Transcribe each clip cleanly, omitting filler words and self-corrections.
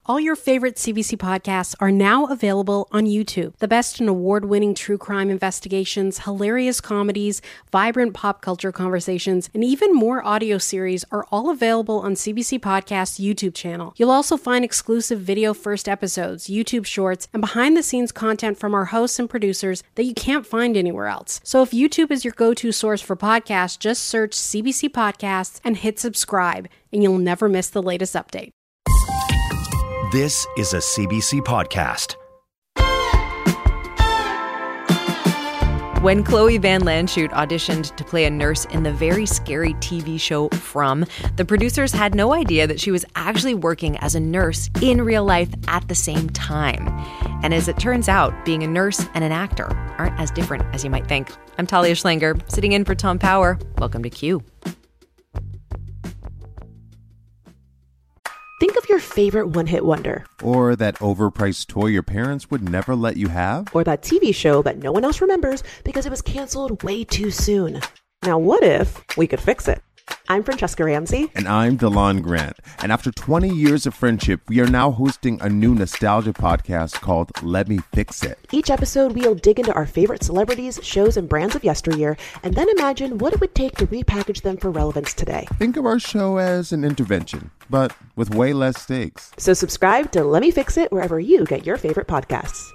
All your favorite CBC podcasts are now available on YouTube. The best in award-winning true crime investigations, hilarious comedies, vibrant pop culture conversations, and even more audio series are all available on CBC Podcast's YouTube channel. You'll also find exclusive video-first episodes, YouTube shorts, and behind-the-scenes content from our hosts and producers that you can't find anywhere else. So if YouTube is your go-to source for podcasts, just search CBC Podcasts and hit subscribe, and you'll never miss the latest update. This is a CBC podcast. When Chloe Van Landschoot auditioned to play a nurse in the very scary TV show From, the producers had no idea that she was actually working as a nurse in real life at the same time. And as it turns out, being a nurse and an actor aren't as different as you might think. I'm Talia Schlanger, sitting in for Tom Power. Welcome to Q. Think of your favorite one-hit wonder. Or that overpriced toy your parents would never let you have. Or that TV show that no one else remembers because it was canceled way too soon. Now what if we could fix it? I'm Francesca Ramsey. And I'm Delon Grant. And after 20 years of friendship, we are now hosting a new nostalgia podcast called Let Me Fix It. Each episode, we'll dig into our favorite celebrities, shows, and brands of yesteryear, and then imagine what it would take to repackage them for relevance today. Think of our show as an intervention, but with way less stakes. So subscribe to Let Me Fix It wherever you get your favorite podcasts.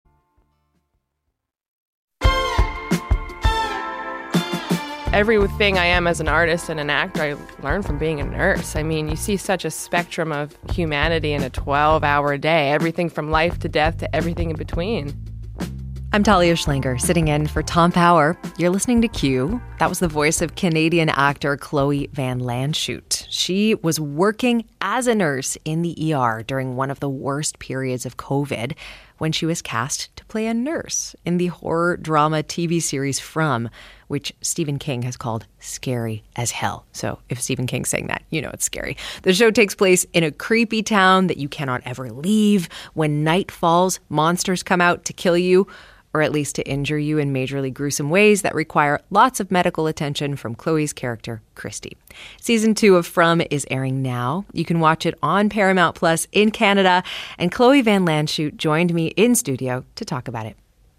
Everything I am as an artist and an actor, I learned from being a nurse. I mean, you see such a spectrum of humanity in a 12-hour day, everything from life to death to everything in between. I'm Talia Schlanger, sitting in for Tom Power. You're listening to Q. That was the voice of Canadian actor Chloe Van Landschoot. She was working as a nurse in the ER during one of the worst periods of COVID when she was cast to play a nurse in the horror drama TV series From, which Stephen King has called scary as hell. So if Stephen King's saying that, you know it's scary. The show takes place in a creepy town that you cannot ever leave. When night falls, monsters come out to kill you, or at least to injure you in majorly gruesome ways that require lots of medical attention from Chloe's character, Christy. Season 2 of From is airing now. You can watch it on Paramount Plus in Canada, and Chloe Van Landschoot joined me in studio to talk about it.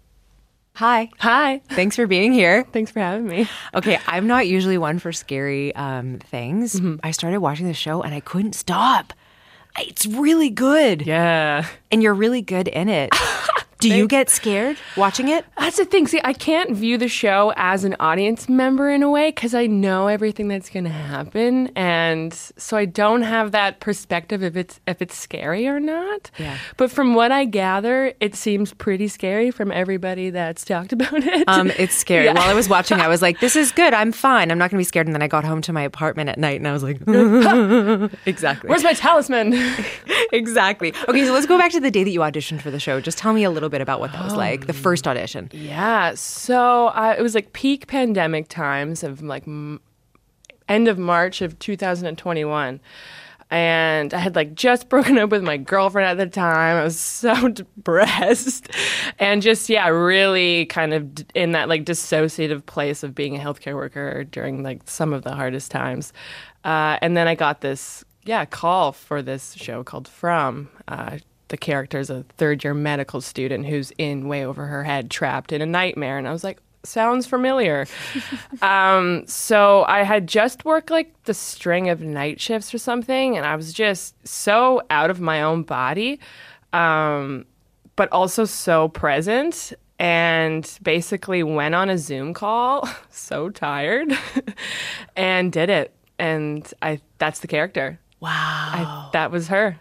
Hi. Hi. Thanks for being here. Thanks for having me. Okay, I'm not usually one for scary things. Mm-hmm. I started watching the show and I couldn't stop. It's really good. Yeah. And you're really good in it. Do you get scared watching it? That's the thing. See, I can't view the show as an audience member in a way because I know everything that's going to happen. And so I don't have that perspective if it's scary or not. Yeah. But from what I gather, it seems pretty scary from everybody that's talked about it. It's scary. Yeah. While I was watching, I was like, this is good. I'm fine. I'm not going to be scared. And then I got home to my apartment at night and I was like, exactly. Where's my talisman? Exactly. Okay, so let's go back to the day that you auditioned for the show. Just tell me a little bit about what that was like, the first audition. Yeah, so it was like peak pandemic times of like end of March of 2021. And I had like just broken up with my girlfriend at the time. I was so depressed and just, really kind of in that like dissociative place of being a healthcare worker during like some of the hardest times. And then I got this, call for this show called From. The character is a third-year medical student who's in way over her head, trapped in a nightmare. And I was like, sounds familiar. So I had just worked like the string of night shifts or something, and I was just so out of my own body, but also so present, and basically went on a Zoom call, so tired, and did it. And that's the character. Wow. That was her.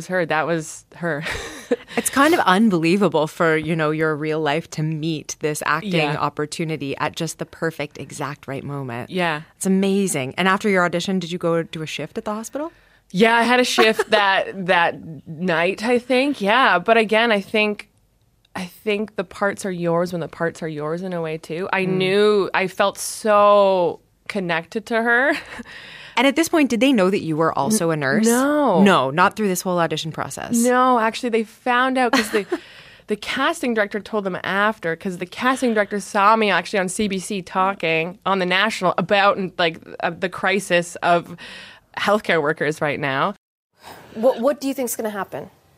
It's kind of unbelievable for, your real life to meet this acting opportunity at just the perfect, exact right moment. Yeah. It's amazing. And after your audition, did you go do a shift at the hospital? Yeah, I had a shift that night, I think. Yeah. But again, I think the parts are yours when the parts are yours in a way too. I felt so connected to her. And at this point, did they know that you were also a nurse? No. No, not through this whole audition process. No, actually, they found out because the casting director told them after, because the casting director saw me actually on CBC talking on the national about the crisis of healthcare workers right now. What do you think is going to happen?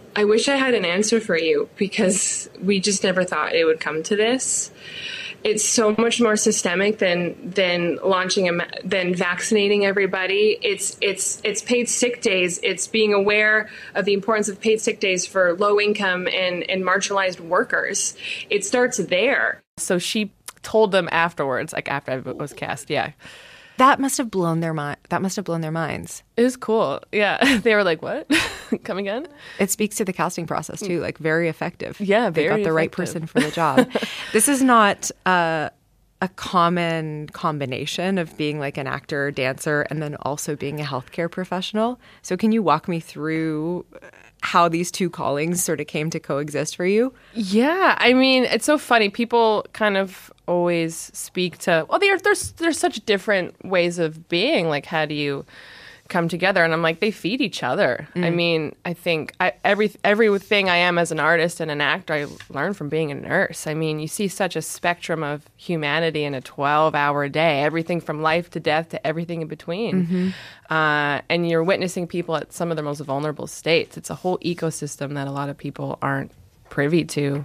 I wish I had an answer for you, because we just never thought it would come to this. It's so much more systemic than launching than vaccinating everybody. It's paid sick days. It's being aware of the importance of paid sick days for low income and marginalized workers. It starts there. So she told them afterwards, like after I was cast. Yeah. That must have blown their mind. That must have blown their minds. It was cool. Yeah. They were like, what? Come again? It speaks to the casting process too, like very effective. Yeah, they very got the right effective. person for the job. This is not a common combination of being like an actor or dancer and then also being a healthcare professional. So can you walk me through how these two callings sort of came to coexist for you? Yeah, I mean, it's so funny. People kind of always speak to, well, there's such different ways of being. Like, how do you come together? And I'm like, they feed each other. I mean, I think everything I am as an artist and an actor, I learned from being a nurse. I mean, you see such a spectrum of humanity in a 12-hour day, everything from life to death to everything in between. And you're witnessing people at some of their most vulnerable states. It's a whole ecosystem that a lot of people aren't privy to.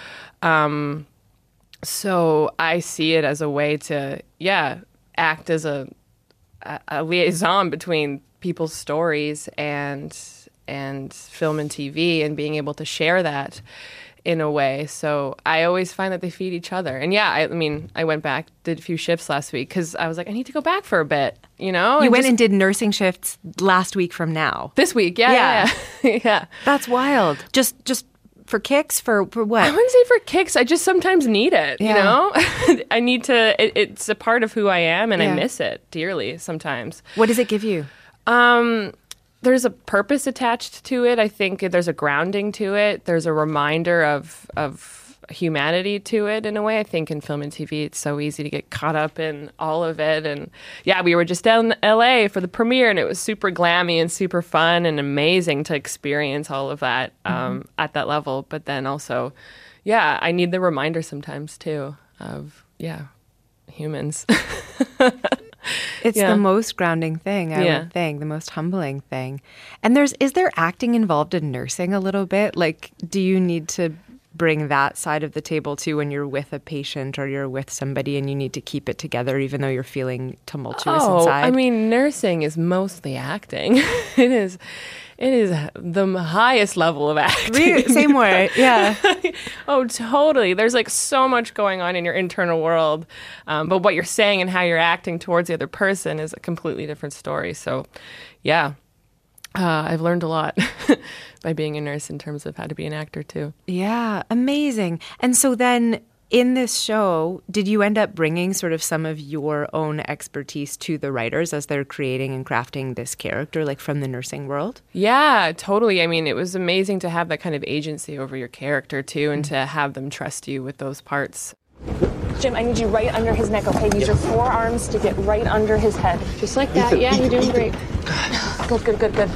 So I see it as a way to, act as a liaison between people's stories and film and TV, and being able to share that in a way. So I always find that they feed each other. And I mean, I went back, did a few shifts last week because I was like, I need to go back for a bit, you know? You went and did nursing shifts last week from now. This week, yeah. That's wild. Just for kicks? For what? I wouldn't say for kicks. I just sometimes need it, you know? I need to, it's a part of who I am, and I miss it dearly sometimes. What does it give you? There's a purpose attached to it. I think there's a grounding to it. There's a reminder of humanity to it in a way. I think in film and TV, it's so easy to get caught up in all of it. And we were just down in LA for the premiere, and it was super glammy and super fun and amazing to experience all of that at that level. But then also, I need the reminder sometimes too of, humans. It's the most grounding thing, I would think, the most humbling thing. And is there acting involved in nursing a little bit? Like, do you need to bring that side of the table too when you're with a patient or you're with somebody and you need to keep it together even though you're feeling tumultuous inside? I mean, nursing is mostly acting. It is the highest level of acting. Really? Same way, yeah. Oh, totally. There's like so much going on in your internal world, but what you're saying and how you're acting towards the other person is a completely different story. So, I've learned a lot by being a nurse in terms of how to be an actor too. Yeah, amazing. And so then in this show, did you end up bringing sort of some of your own expertise to the writers as they're creating and crafting this character, like from the nursing world? Yeah, totally. I mean, it was amazing to have that kind of agency over your character too, and to have them trust you with those parts. Jim, I need you right under his neck, okay? Use your forearms to get right under his head. Just like that. Yeah, you're doing great. Good.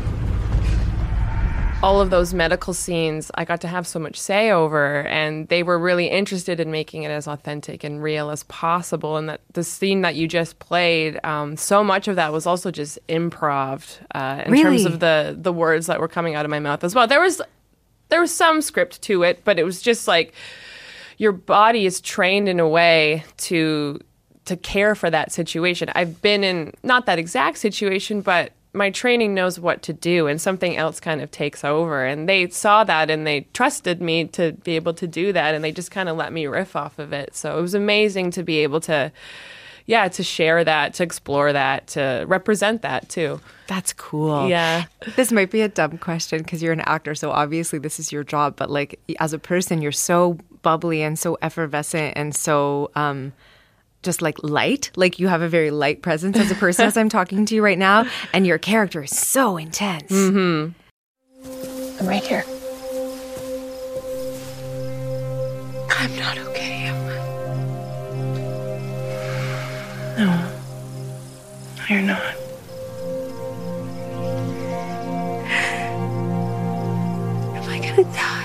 All of those medical scenes, I got to have so much say over, and they were really interested in making it as authentic and real as possible. And that the scene that you just played, so much of that was also just improv in terms of the words that were coming out of my mouth as well. There was some script to it, but it was just like your body is trained in a way to care for that situation. I've been in not that exact situation, but my training knows what to do, and something else kind of takes over. And they saw that, and they trusted me to be able to do that, and they just kind of let me riff off of it. So it was amazing to be able to, to share that, to explore that, to represent that too. That's cool. Yeah. This might be a dumb question because you're an actor, so obviously this is your job. But like as a person, you're so bubbly and so effervescent and so just like light. Like you have a very light presence as a person as I'm talking to you right now. And your character is so intense. Mm-hmm. I'm right here. I'm not okay, am I? No, you're not. Am I gonna die?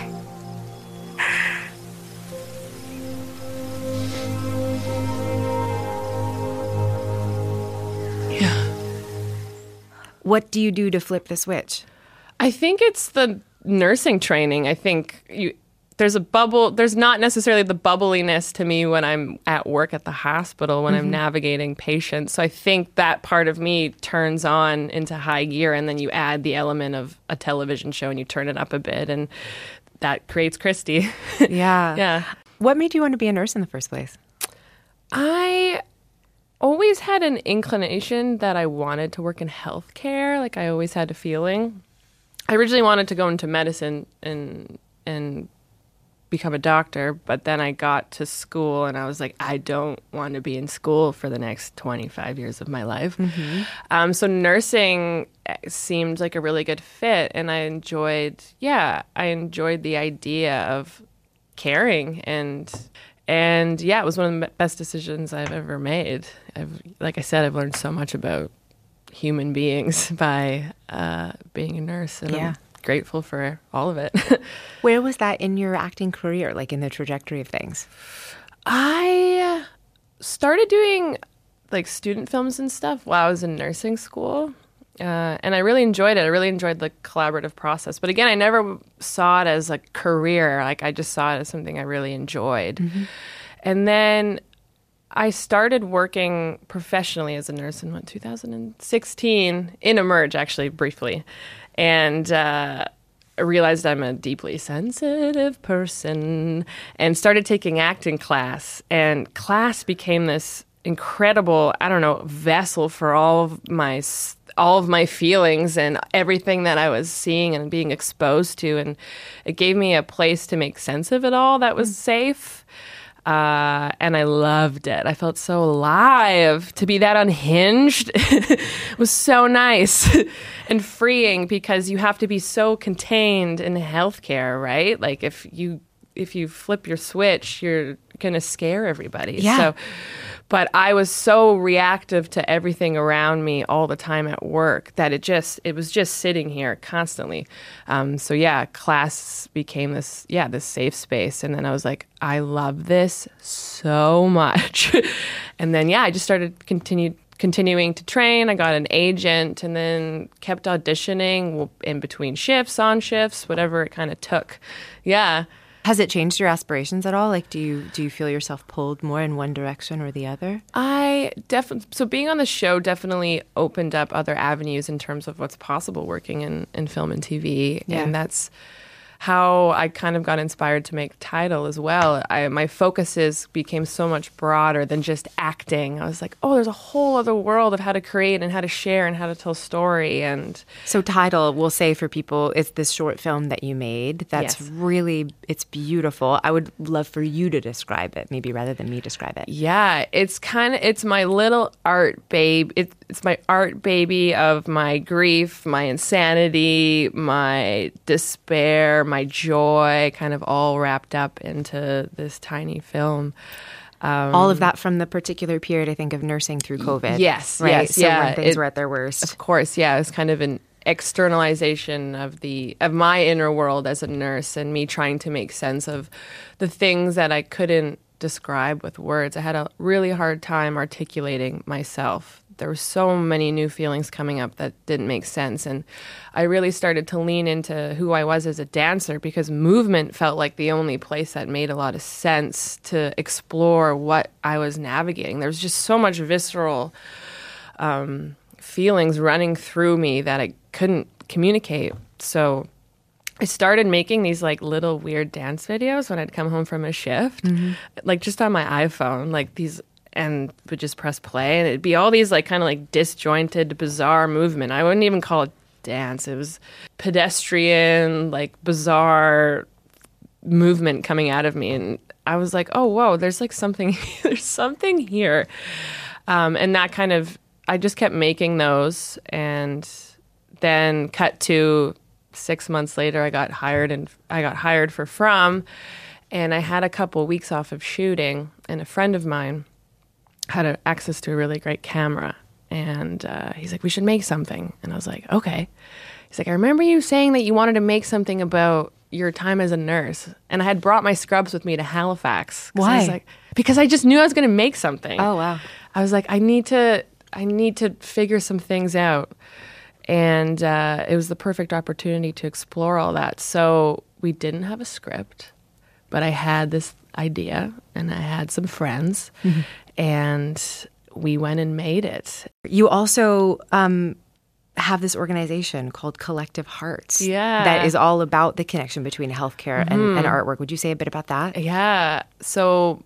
Yeah. What do you do to flip the switch? I think it's the nursing training. I think there's a bubble. There's not necessarily the bubbliness to me when I'm at work at the hospital, when I'm navigating patients. So I think that part of me turns on into high gear, and then you add the element of a television show and you turn it up a bit, and that creates Christy. Yeah. Yeah. What made you want to be a nurse in the first place? I always had an inclination that I wanted to work in healthcare. Like, I always had a feeling. I originally wanted to go into medicine and become a doctor, but then I got to school and I was like, I don't want to be in school for the next 25 years of my life. So nursing seemed like a really good fit, and I enjoyed the idea of caring, and it was one of the best decisions I've ever made. Like I said, I've learned so much about human beings by being a nurse, and I'm grateful for all of it. Where was that in your acting career, like in the trajectory of things? I started doing like student films and stuff while I was in nursing school. And I really enjoyed it. I really enjoyed the collaborative process. But again, I never saw it as a career. Like, I just saw it as something I really enjoyed. And then I started working professionally as a nurse in 2016 in Emerge, actually, briefly. And I realized I'm a deeply sensitive person and started taking acting class. And class became this incredible, vessel for all of my feelings and everything that I was seeing and being exposed to. And it gave me a place to make sense of it all that was safe. And I loved it. I felt so alive to be that unhinged. It was so nice and freeing, because you have to be so contained in healthcare, right? Like, if you flip your switch, you're going to scare everybody. Yeah. So, but I was so reactive to everything around me all the time at work that it was just sitting here constantly. Class became this safe space. And then I was like, I love this so much. And then, I just started continuing to train. I got an agent and then kept auditioning in between shifts, on shifts, whatever it kind of took. Yeah. Has it changed your aspirations at all? Like, do you feel yourself pulled more in one direction or the other? So being on the show definitely opened up other avenues in terms of what's possible working in film and TV. Yeah. And that's how I kind of got inspired to make Tidal as well. My focuses became so much broader than just acting. I was like, oh, there's a whole other world of how to create and how to share and how to tell story. And so Tidal, we'll say for people, it's this short film that you made. That's really, it's beautiful. I would love for you to describe it, maybe rather than me describe it. Yeah, it's my little art babe. It's my art baby of my grief, my insanity, my despair, my joy, kind of all wrapped up into this tiny film. All of that from the particular period, I think, of nursing through COVID. Yes, right? Yes, so when things were at their worst. Of course, yeah. It was kind of an externalization of my inner world as a nurse, and me trying to make sense of the things that I couldn't describe with words. I had a really hard time articulating myself. There were so many new feelings coming up that didn't make sense. And I really started to lean into who I was as a dancer, because movement felt like the only place that made a lot of sense to explore what I was navigating. There was just so much visceral feelings running through me that I couldn't communicate. So I started making these like little weird dance videos when I'd come home from a shift, like just on my iPhone, like these, and would just press play, and it'd be all these like kind of like disjointed, bizarre movement. I wouldn't even call it dance. It was pedestrian, like bizarre movement coming out of me. And I was like, oh, whoa, there's like something, there's something here. And that kind of, I just kept making those, and then cut to 6 months later, I got hired for From, and I had a couple weeks off of shooting, and a friend of mine had access to a really great camera, and he's like, we should make something. And I was like, okay. He's like, I remember you saying that you wanted to make something about your time as a nurse, and I had brought my scrubs with me to Halifax. Why? I was like, because I just knew I was going to make something. Oh, wow. I was like, I need to figure some things out. And it was the perfect opportunity to explore all that. So we didn't have a script, but I had this idea and I had some friends and we went and made it. You also have this organization called Collective Hearts. Yeah. That is all about the connection between healthcare and artwork. Would you say a bit about that? Yeah. So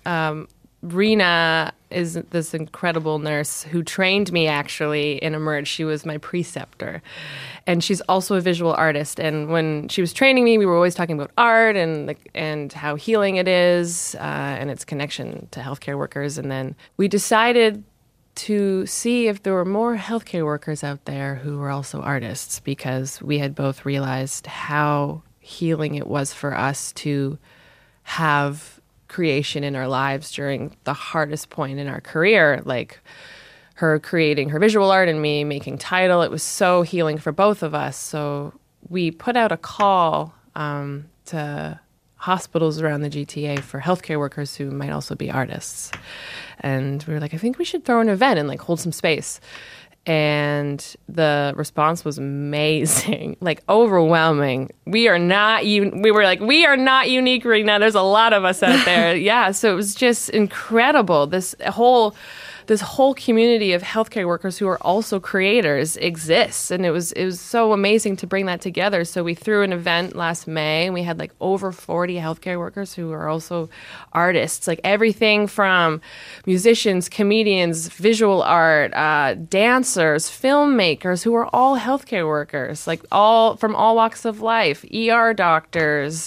Rena is this incredible nurse who trained me actually in Emerge. She was my preceptor. And she's also a visual artist. And when she was training me, we were always talking about art and how healing it is and its connection to healthcare workers. And then we decided to see if there were more healthcare workers out there who were also artists, because we had both realized how healing it was for us to have creation in our lives during the hardest point in our career, like her creating her visual art and me making Tidal. It was so healing for both of us. So we put out a call to hospitals around the GTA for healthcare workers who might also be artists. And we were like, I think we should throw an event and like hold some space. And the response was amazing, like overwhelming. We were like, we are not unique right now. There's a lot of us out there. Yeah. So it was just incredible. This whole community of healthcare workers who are also creators exists. And it was so amazing to bring that together. So we threw an event last May and we had like over 40 healthcare workers who are also artists, like everything from musicians, comedians, visual art, dancers, filmmakers, who are all healthcare workers, like all from all walks of life, ER doctors,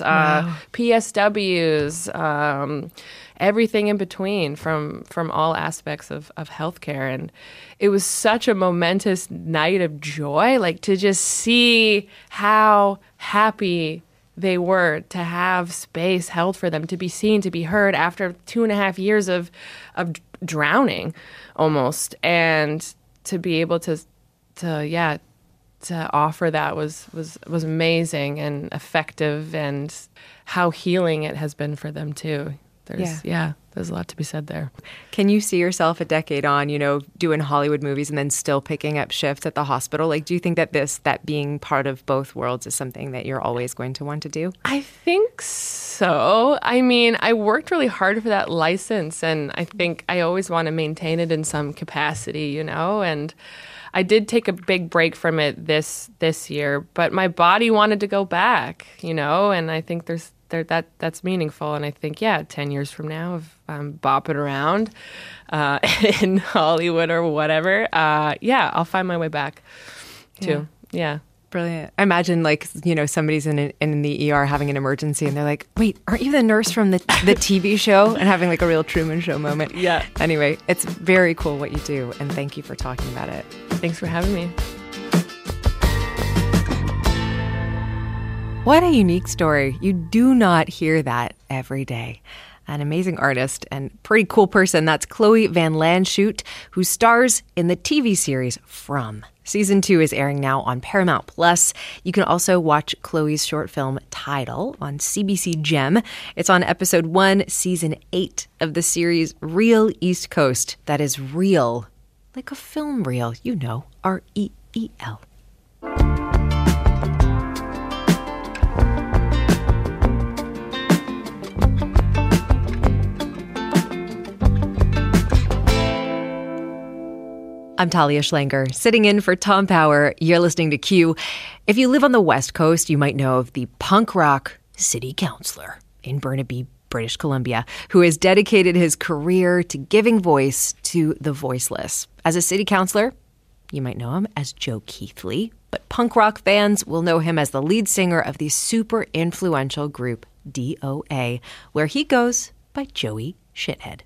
PSWs, everything in between from all aspects of healthcare. And it was such a momentous night of joy, like to just see how happy they were to have space held for them, to be seen, to be heard after 2.5 years of drowning almost. And to be able to offer that was amazing and effective, and how healing it has been for them too. There's a lot to be said there. Can you see yourself a decade on, doing Hollywood movies and then still picking up shifts at the hospital? Like, do you think that being part of both worlds is something that you're always going to want to do? I think so. I mean, I worked really hard for that license, and I think I always want to maintain it in some capacity, and I did take a big break from it this year, but my body wanted to go back, and I think that's meaningful. And I think, 10 years from now, if I'm bopping around in Hollywood or whatever, I'll find my way back too. Yeah. Brilliant. I imagine somebody's in the ER having an emergency and they're like, wait, aren't you the nurse from the TV show? And having like a real Truman Show moment. Yeah. Anyway, it's very cool what you do. And thank you for talking about it. Thanks for having me. What a unique story. You do not hear that every day. An amazing artist and pretty cool person. That's Chloe Van Landschoot, who stars in the TV series From. Season 2 is airing now on Paramount Plus. You can also watch Chloe's short film Tidal on CBC Gem. It's on episode 1, season 8 of the series Real East Coast. That is real, like a film reel, REEL. I'm Talia Schlanger, sitting in for Tom Power. You're listening to Q. If you live on the West Coast, you might know of the punk rock city councillor in Burnaby, British Columbia, who has dedicated his career to giving voice to the voiceless. As a city councillor, you might know him as Joe Keithley, but punk rock fans will know him as the lead singer of the super influential group DOA, where he goes by Joey Shithead.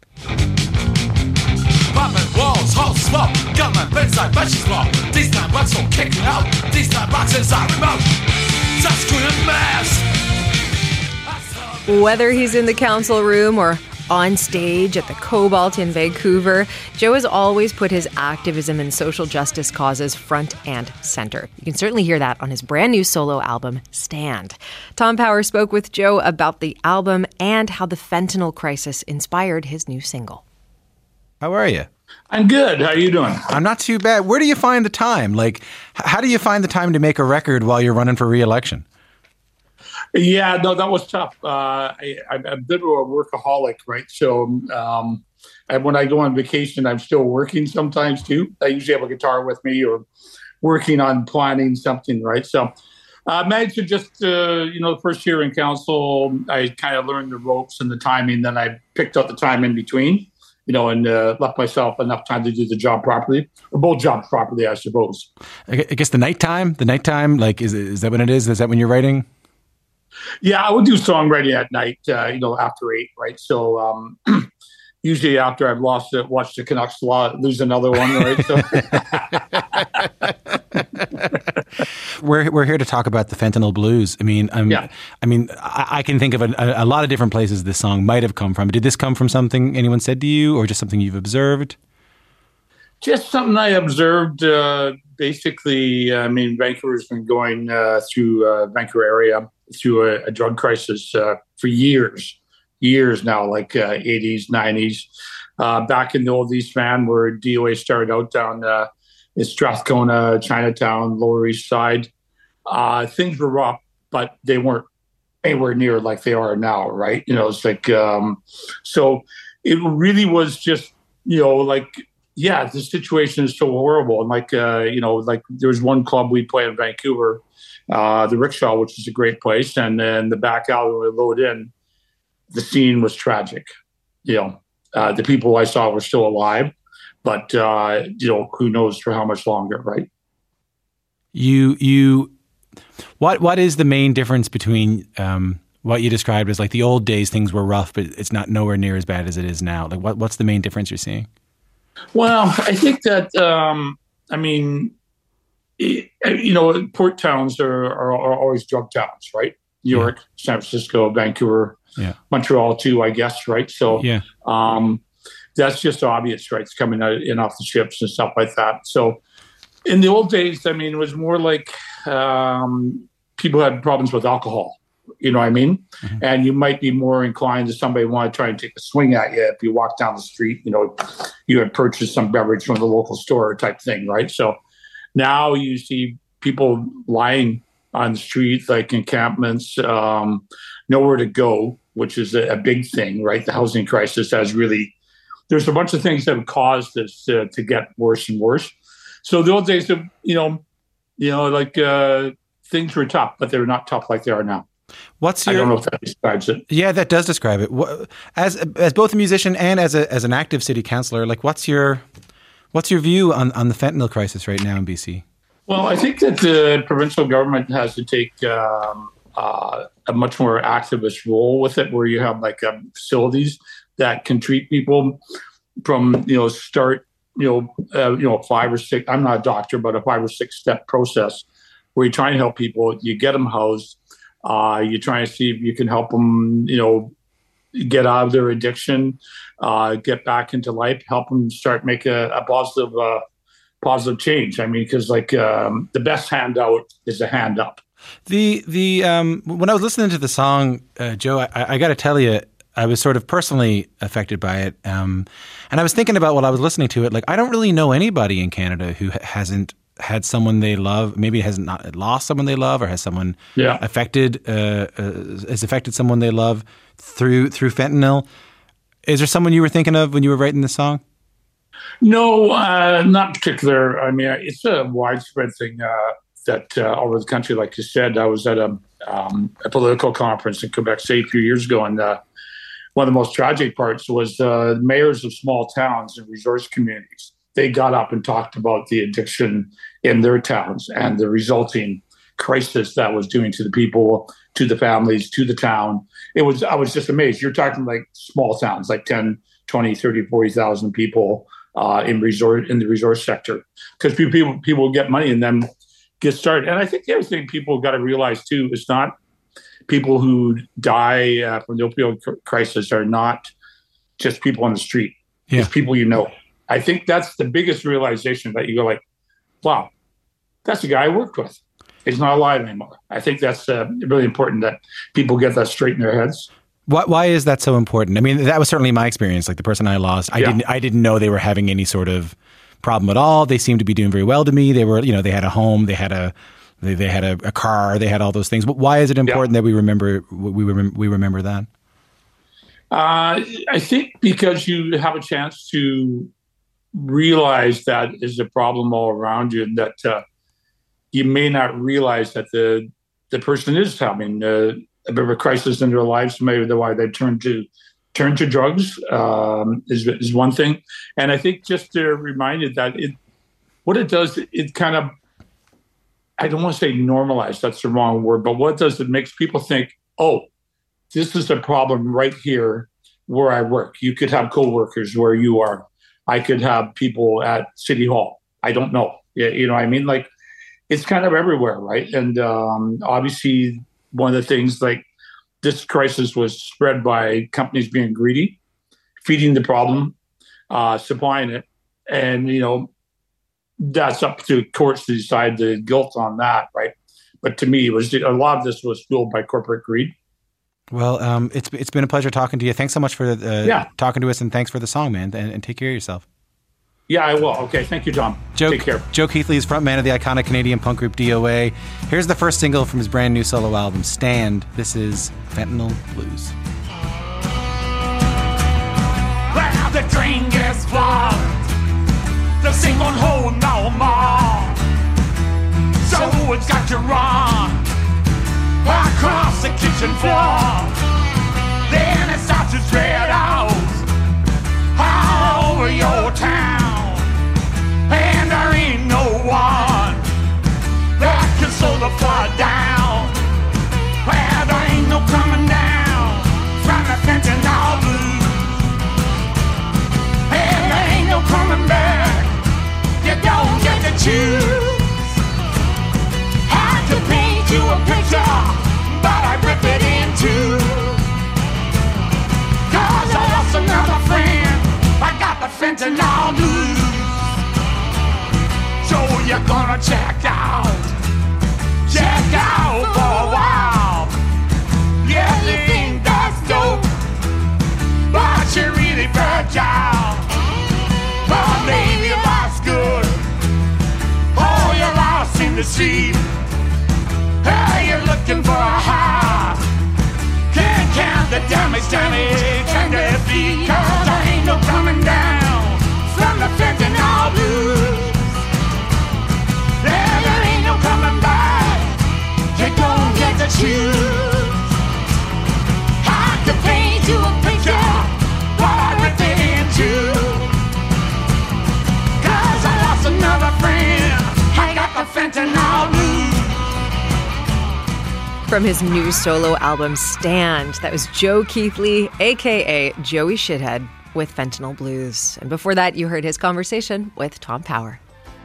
Apartment walls, hot spot, got my bedside budget law. This time bucks will kick it out. This time boxes are remote. Such good mess. Whether he's in the council room or on stage at the Cobalt in Vancouver, Joe has always put his activism and social justice causes front and center. You can certainly hear that on his brand new solo album, Stand. Tom Power spoke with Joe about the album and how the fentanyl crisis inspired his new single. How are you? I'm good. How are you doing? I'm not too bad. Where do you find the time? Like, how do you find the time to make a record while you're running for re-election? Yeah, no, that was tough. I'm a bit of a workaholic, right? So and when I go on vacation, I'm still working sometimes too. I usually have a guitar with me or working on planning something, right? So I managed to just, the first year in council, I kind of learned the ropes and the timing. Then I picked out the time in between, and left myself enough time to do the job properly, or both jobs properly, I suppose. I guess the nighttime, like, is that when it is? Is that when you're writing? Yeah, I would do songwriting at night, after 8, right? So usually after I've watched the Canucks lose another one, right? So. We're here to talk about the Fentanyl Blues. I can think of a lot of different places this song might have come from. Did this come from something anyone said to you, or just something you've observed? Just something I observed. Basically, Vancouver's been going through Vancouver area through a drug crisis for years now, like 80s, 90s. Back in the old East Van, where DOA started out down in Strathcona, Chinatown, Lower East Side, things were rough, but they weren't anywhere near like they are now, right? It's like, so it really was just, the situation is so horrible. And like there was one club we played in Vancouver, the Rickshaw, which is a great place. And then the back alley when we load in, the scene was tragic. The people I saw were still alive, but who knows for how much longer, right? What is the main difference between what you described as like the old days, things were rough, but it's not nowhere near as bad as it is now? Like what's the main difference you're seeing? Well, I think that port towns are always drug towns, right? New York, San Francisco, Vancouver, Montreal too, I guess, right? So that's just obvious, right? It's coming out in off the ships and stuff like that. So in the old days, it was more like people had problems with alcohol, you know what I mean? Mm-hmm. And you might be more inclined to somebody want to try and take a swing at you if you walk down the street, you had purchased some beverage from the local store type thing, right? So now you see people lying on the street, like encampments, nowhere to go, which is a big thing, right? The housing crisis there's a bunch of things that have caused this to get worse and worse. So the old days, things were tough, but they're not tough like they are now. I don't know if that describes it. Yeah, that does describe it. As both a musician and as an active city councillor, like what's your view on the fentanyl crisis right now in BC? Well, I think that the provincial government has to take a much more activist role with it, where you have facilities that can treat people from start 5 or 6. I'm not a doctor, but a 5 or 6 step process where you try and help people. You get them housed. You try and see if you can help them, get out of their addiction, get back into life, help them start make a positive change. Because the best handout is a hand up. The when I was listening to the song, Joe, I got to tell you, I was sort of personally affected by it. And I was thinking about while I was listening to it, like I don't really know anybody in Canada who hasn't had someone they love, maybe has not lost someone they love, or has someone affected someone they love through fentanyl. Is there someone you were thinking of when you were writing this song? No, not particular. It's a widespread thing that all over the country. Like you said, I was at a political conference in Quebec City a few years ago, and one of the most tragic parts was mayors of small towns and resource communities. They got up and talked about the addiction in their towns and the resulting crisis that was doing to the people, to the families, to the town. I was just amazed. You're talking like small towns, like 10, 20, 30, 40,000 people in the resource sector, because people get money and then get started. And I think the other thing people got to realize too is not people who die from the opioid crisis are not just people on the street. It's people I think that's the biggest realization, that you go like, wow, that's the guy I worked with. He's not alive anymore. I think that's really important that people get that straight in their heads. Why is that so important? I mean, that was certainly my experience. Like the person I lost, I didn't know they were having any sort of problem at all. They seemed to be doing very well to me. They were, they had a home, they had a car, they had all those things. But why is it important that we remember that? I think because you have a chance to realize that is a problem all around you, and that you may not realize that the person is having a bit of a crisis in their lives. Maybe why they turn to drugs is one thing. And I think just they're reminded that what it does, it kind of, I don't want to say normalize, that's the wrong word, but what it does, it makes people think, oh, this is a problem right here where I work. You could have coworkers where you are. I could have people at City Hall. I don't know. You know what I mean? Like, it's kind of everywhere, right? And obviously, one of the things, like, this crisis was spread by companies being greedy, feeding the problem, supplying it. And, that's up to courts to decide the guilt on that, right? But to me, a lot of this was fueled by corporate greed. Well, it's been a pleasure talking to you. Thanks so much for talking to us, and thanks for the song, man. And take care of yourself. Yeah, I will. Okay, thank you, Tom. Take care. Joe Keithley is frontman of the iconic Canadian punk group DOA. Here's the first single from his brand new solo album, Stand. This is Fentanyl Blues. Well, the drink is flogged, the sing won't hold no more, so it's got to run across the kitchen floor. Then it starts to spread out all over your town, and there ain't no one that can slow the flood down. Well, there ain't no coming down from the fentanyl blues, and there ain't no coming back. You don't get to choose. Had to paint you a picture, but I rip it in two. 'Cause I lost another friend, I got the fentanyl blues. So you're gonna check out for a while. Yeah, you think that's dope, but you're really fragile. Oh, baby, life's good. Oh, you're lost in the sea. Hey, you're looking for a high. Can't count the damage and defeat. 'Cause there ain't no coming down from the fentanyl blues. Yeah, there ain't no coming back. You don't get to choose. I could paint you a picture, but I ripped it in two. 'Cause I lost another friend, I got the fentanyl blues. From his new solo album, Stand, that was Joe Keithley, a.k.a. Joey Shithead, with Fentanyl Blues. And before that, you heard his conversation with Tom Power.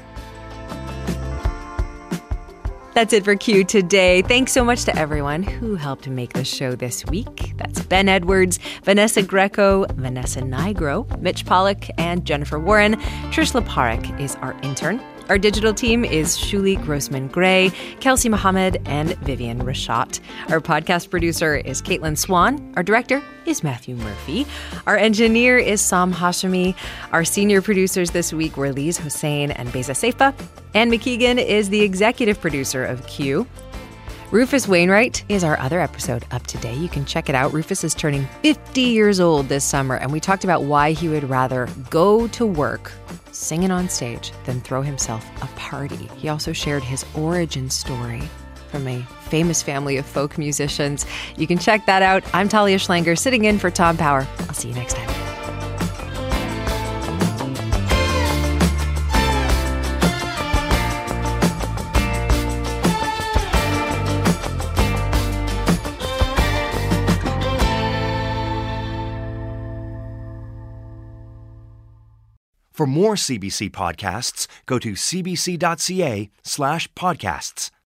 That's it for Q today. Thanks so much to everyone who helped make the show this week. That's Ben Edwards, Vanessa Greco, Vanessa Nigro, Mitch Pollack, and Jennifer Warren. Trish Leparek is our intern. Our digital team is Shuli Grossman-Gray, Kelsey Mohammed, and Vivian Rashat. Our podcast producer is Caitlin Swan. Our director is Matthew Murphy. Our engineer is Sam Hashemi. Our senior producers this week were Lise Hussein and Beza Seifa. Anne McKeegan is the executive producer of Q. Rufus Wainwright is our other episode up today. You can check it out. Rufus is turning 50 years old this summer, and we talked about why he would rather go to work singing on stage than throw himself a party. He also shared his origin story from a famous family of folk musicians. You can check that out. I'm Talia Schlanger, sitting in for Tom Power. I'll see you next time. For more CBC podcasts, go to cbc.ca/podcasts.